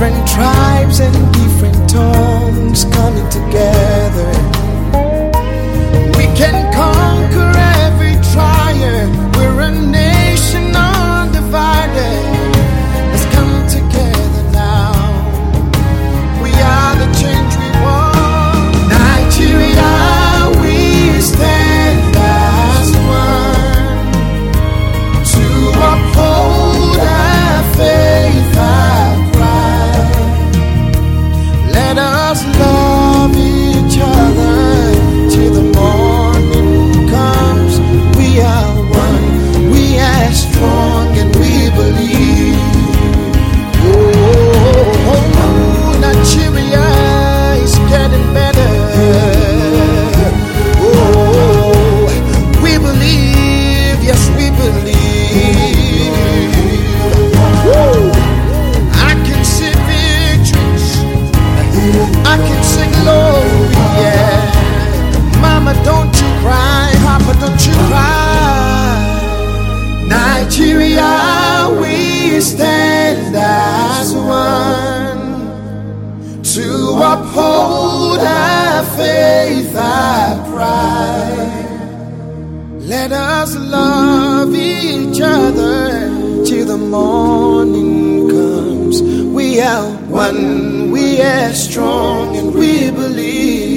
different tribes and different tongues coming together. We can conquer every trial. We're a nation undivided. Let's come together now. We are the change we want. Nigeria, we stand as one to uphold our faith, our pride. Let us love each other till the morning comes. We are one, we are strong, and we believe. Oh, Nigeria is getting better. Oh, we believe, yes, we believe. Woo. I can see victories, I can sing glory, yeah. Mama, don't you cry, Papa, don't you cry. Nigeria, we stand as one to uphold our faith, our pride. Let us love each other till the morning comes. We are one, we are strong, and we believe.